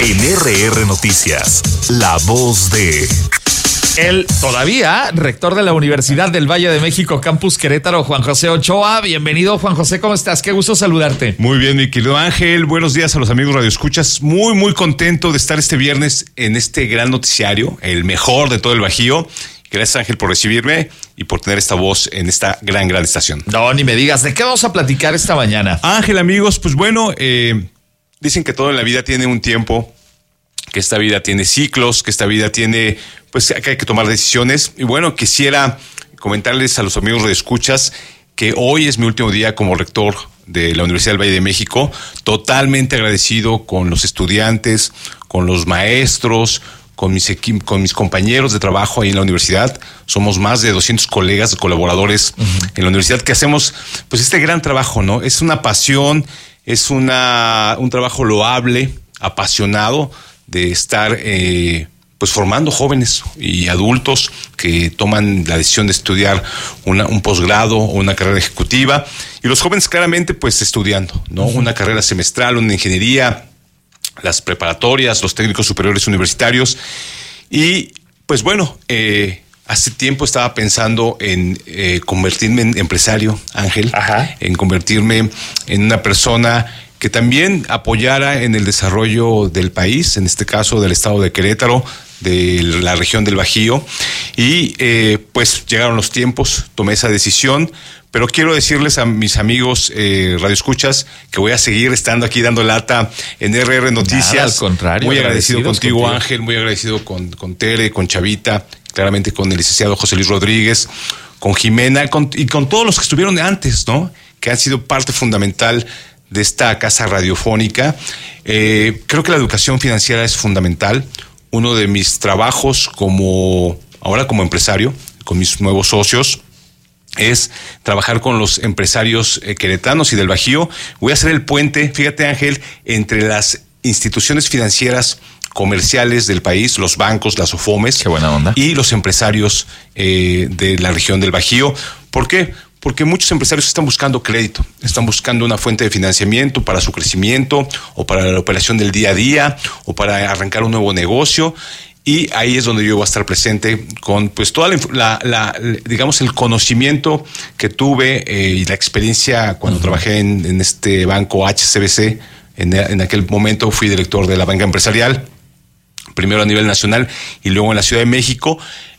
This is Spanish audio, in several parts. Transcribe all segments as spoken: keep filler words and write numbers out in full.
En R R Noticias, la voz de... El todavía rector de la Universidad del Valle de México, Campus Querétaro, Juan José Ochoa. Bienvenido, Juan José, ¿cómo estás? Qué gusto saludarte. Muy bien, mi querido Ángel. Buenos días a los amigos radioescuchas. Muy, muy contento de estar este viernes en este gran noticiario, el mejor de todo el Bajío. Gracias, Ángel, por recibirme y por tener esta voz en esta gran, gran estación. No, ni me digas, ¿de qué vamos a platicar esta mañana? Ángel, amigos, pues bueno, eh, dicen que todo en la vida tiene un tiempo, que esta vida tiene ciclos, que esta vida tiene, pues que hay que tomar decisiones. Y bueno, quisiera comentarles a los amigos radioescuchas que hoy es mi último día como rector de la Universidad del Valle de México. Totalmente agradecido con los estudiantes, con los maestros, con mis, con mis compañeros de trabajo ahí en la universidad. Somos más de doscientos colegas, colaboradores uh-huh. en la universidad que hacemos pues este gran trabajo, ¿no? Es una pasión, es una un trabajo loable, apasionado, de estar eh, pues formando jóvenes y adultos que toman la decisión de estudiar una, un posgrado o una carrera ejecutiva, y los jóvenes claramente pues estudiando, ¿no? Uh-huh. Una carrera semestral, una ingeniería, las preparatorias, los técnicos superiores universitarios. Y pues bueno, eh, hace tiempo estaba pensando en eh, convertirme en empresario, Ángel, Ajá. en convertirme en una persona que también apoyara en el desarrollo del país, en este caso del estado de Querétaro, de la región del Bajío. Y eh, pues llegaron los tiempos, tomé esa decisión, pero quiero decirles a mis amigos eh, radioescuchas que voy a seguir estando aquí dando lata en R R Noticias. Nada, al contrario. Muy agradecido contigo, contigo, Ángel, muy agradecido con, con Tere, con Chavita, claramente con el licenciado José Luis Rodríguez, con Jimena con, y con todos los que estuvieron antes, ¿no? Que han sido parte fundamental de esta casa radiofónica. Eh, creo que la educación financiera es fundamental. Uno de mis trabajos como ahora como empresario, con mis nuevos socios, es trabajar con los empresarios eh, queretanos y del Bajío. Voy a hacer el puente, fíjate, Ángel, entre las instituciones financieras comerciales del país, los bancos, las OFOMES. Qué buena onda. Y los empresarios eh, de la región del Bajío. ¿Por qué? Porque muchos empresarios están buscando crédito, están buscando una fuente de financiamiento para su crecimiento o para la operación del día a día o para arrancar un nuevo negocio. Y ahí es donde yo voy a estar presente con pues toda la, la, la digamos el conocimiento que tuve eh, y la experiencia cuando uh-huh. trabajé en, en este banco H S B C. En, en aquel momento fui director de la banca empresarial, primero a nivel nacional y luego en la Ciudad de México.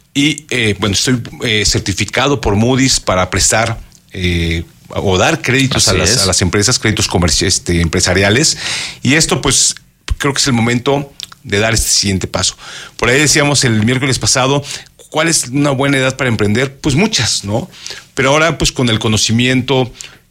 Y eh, bueno, estoy eh, certificado por Moody's para prestar eh, o dar créditos a las, a las empresas, créditos comerciales, este, empresariales. Y esto pues creo que es el momento de dar este siguiente paso. Por ahí decíamos el miércoles pasado, ¿cuál es una buena edad para emprender? Pues muchas, ¿no? Pero ahora pues con el conocimiento,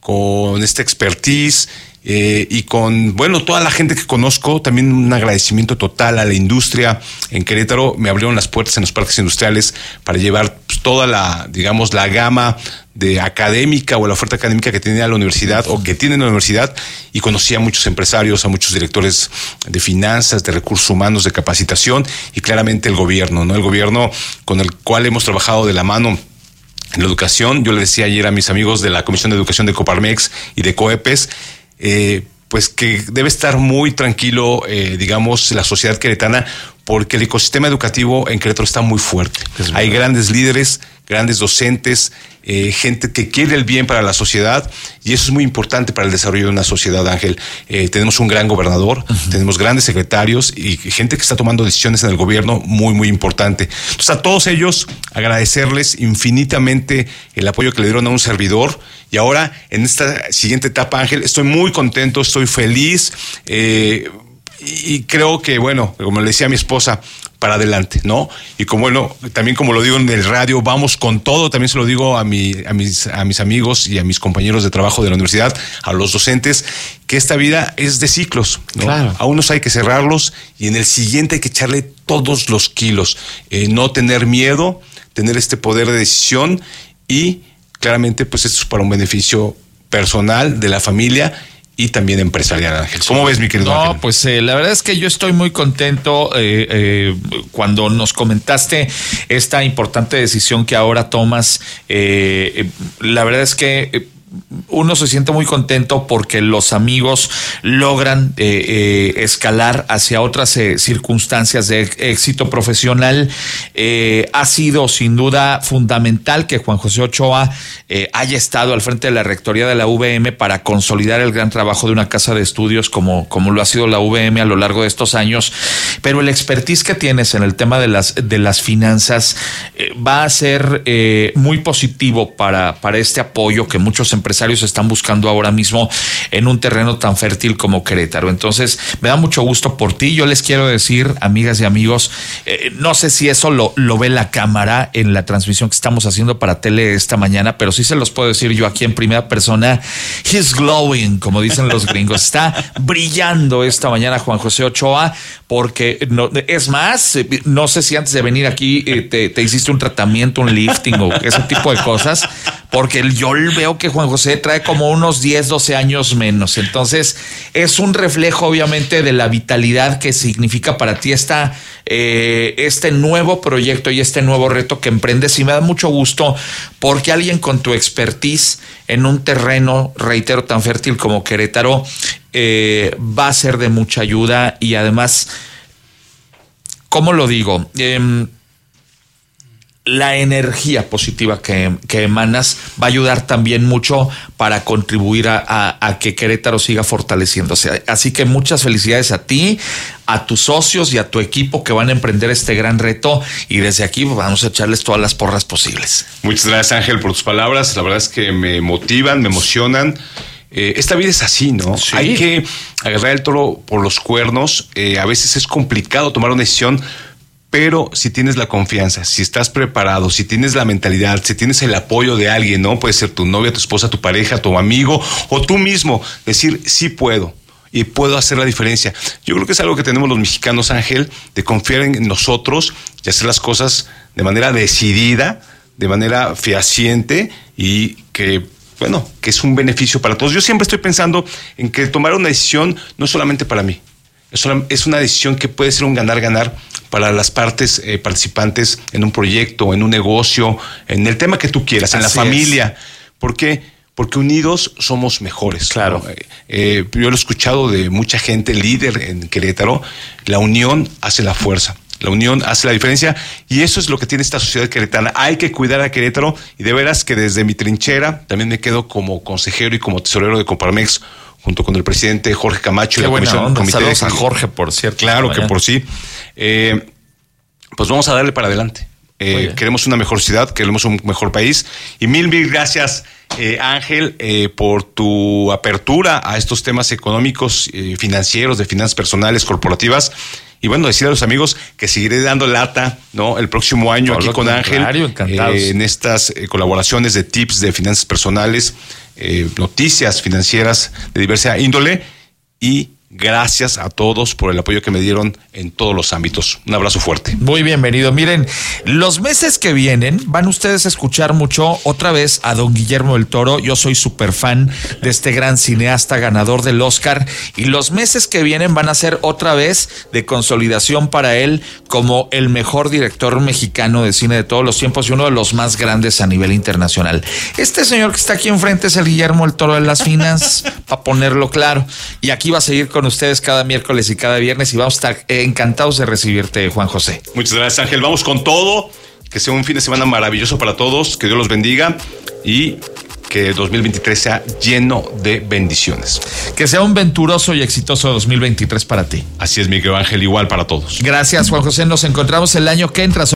con esta expertise eh, y con, bueno, toda la gente que conozco, también un agradecimiento total a la industria en Querétaro. Me abrieron las puertas en los parques industriales para llevar pues, toda la, digamos, la gama de académica o la oferta académica que tenía la universidad o que tiene la universidad, y conocí a muchos empresarios, a muchos directores de finanzas, de recursos humanos, de capacitación, y claramente el gobierno, ¿no? El gobierno con el cual hemos trabajado de la mano en la educación. Yo le decía ayer a mis amigos de la Comisión de Educación de Coparmex y de COEPES, eh, pues que debe estar muy tranquilo, eh, digamos, la sociedad queretana, porque el ecosistema educativo en Querétaro está muy fuerte. Hay grandes líderes, grandes docentes, eh, gente que quiere el bien para la sociedad, y eso es muy importante para el desarrollo de una sociedad, Ángel. Eh, tenemos un gran gobernador, uh-huh. tenemos grandes secretarios y gente que está tomando decisiones en el gobierno muy, muy importante. Entonces, a todos ellos agradecerles infinitamente el apoyo que le dieron a un servidor. Y ahora, en esta siguiente etapa, Ángel, estoy muy contento, estoy feliz, eh, y creo que, bueno, como le decía a mi esposa, para adelante, ¿no? Y como, bueno, también como lo digo en el radio, vamos con todo. También se lo digo a, mi, a, mis, a mis amigos y a mis compañeros de trabajo de la universidad, a los docentes, que esta vida es de ciclos, ¿no? Claro. A unos hay que cerrarlos y en el siguiente hay que echarle todos los kilos. Eh, no tener miedo, tener este poder de decisión, y claramente pues esto es para un beneficio personal de la familia y también empresarial, Ángel. ¿Cómo ves, mi querido no, Ángel? No, pues eh, la verdad es que yo estoy muy contento eh, eh, cuando nos comentaste esta importante decisión que ahora tomas. Eh, eh, la verdad es que eh, uno se siente muy contento porque los amigos logran eh, eh, escalar hacia otras eh, circunstancias de éxito profesional. Eh, ha sido sin duda fundamental que Juan José Ochoa eh, haya estado al frente de la rectoría de la U V M para consolidar el gran trabajo de una casa de estudios como, como lo ha sido la U V M a lo largo de estos años. Pero el expertise que tienes en el tema de las, de las finanzas eh, va a ser eh, muy positivo para, para este apoyo que muchos empresarios están buscando ahora mismo en un terreno tan fértil como Querétaro. Entonces, me da mucho gusto por ti. Yo les quiero decir, amigas y amigos, eh, no sé si eso lo, lo ve la cámara en la transmisión que estamos haciendo para tele esta mañana, pero sí se los puedo decir yo aquí en primera persona. He's glowing, como dicen los gringos. Está brillando esta mañana Juan José Ochoa, porque no, es más, no sé si antes de venir aquí eh, te, te hiciste un tratamiento, un lifting o ese tipo de cosas, porque yo veo que Juan José trae como unos diez, doce años menos. Entonces, es un reflejo, obviamente, de la vitalidad que significa para ti esta, eh, este nuevo proyecto y este nuevo reto que emprendes. Y me da mucho gusto porque alguien con tu expertise en un terreno, reitero, tan fértil como Querétaro, eh, va a ser de mucha ayuda. Y además, ¿cómo lo digo? Eh, La energía positiva que, que emanas va a ayudar también mucho para contribuir a, a, a que Querétaro siga fortaleciéndose. Así que muchas felicidades a ti, a tus socios y a tu equipo que van a emprender este gran reto. Y desde aquí vamos a echarles todas las porras posibles. Muchas gracias, Ángel, por tus palabras. La verdad es que me motivan, me emocionan. Eh, esta vida es así, ¿no? Sí. Hay que agarrar el toro por los cuernos. Eh, a veces es complicado tomar una decisión, pero si tienes la confianza, si estás preparado, si tienes la mentalidad, si tienes el apoyo de alguien, ¿no? Puede ser tu novia, tu esposa, tu pareja, tu amigo o tú mismo. Decir, sí puedo y puedo hacer la diferencia. Yo creo que es algo que tenemos los mexicanos, Ángel, de confiar en nosotros y hacer las cosas de manera decidida, de manera fehaciente y que, bueno, que es un beneficio para todos. Yo siempre estoy pensando en que tomar una decisión no solamente para mí. Es una decisión que puede ser un ganar-ganar para las partes eh, participantes en un proyecto, en un negocio, en el tema que tú quieras, en Así la familia. Es. ¿Por qué? Porque unidos somos mejores. Claro. ¿no? Eh, eh, yo lo he escuchado de mucha gente líder en Querétaro. La unión hace la fuerza. La unión hace la diferencia y eso es lo que tiene esta sociedad queretana. Hay que cuidar a Querétaro y de veras que desde mi trinchera también me quedo como consejero y como tesorero de Coparmex junto con el presidente Jorge Camacho. Qué y la buena comisión onda. comité Saludos de... a Jorge, por cierto. Claro que por sí. Eh, pues vamos a darle para adelante. Eh, queremos una mejor ciudad, queremos un mejor país. Y mil, mil gracias, eh, Ángel, eh, por tu apertura a estos temas económicos, eh, financieros, de finanzas personales, corporativas. Y bueno, decir a los amigos que seguiré dando lata, ¿no? El próximo año Todo aquí con Ángel. Eh, en estas eh, colaboraciones de tips de finanzas personales, eh, noticias financieras de diversa índole. Y gracias a todos por el apoyo que me dieron en todos los ámbitos. Un abrazo fuerte. Muy bienvenido. Miren, los meses que vienen van ustedes a escuchar mucho otra vez a don Guillermo del Toro. Yo soy súper fan de este gran cineasta ganador del Oscar y los meses que vienen van a ser otra vez de consolidación para él como el mejor director mexicano de cine de todos los tiempos y uno de los más grandes a nivel internacional. Este señor que está aquí enfrente es el Guillermo del Toro de las finanzas, para ponerlo claro. Y aquí va a seguir con ustedes cada miércoles y cada viernes y vamos a estar encantados de recibirte, Juan José. Muchas gracias, Ángel. Vamos con todo. Que sea un fin de semana maravilloso para todos. Que Dios los bendiga y que dos mil veintitrés sea lleno de bendiciones. Que sea un venturoso y exitoso dos mil veintitrés para ti. Así es, mi querido Ángel, igual para todos. Gracias, Juan José. Nos encontramos el año que entra.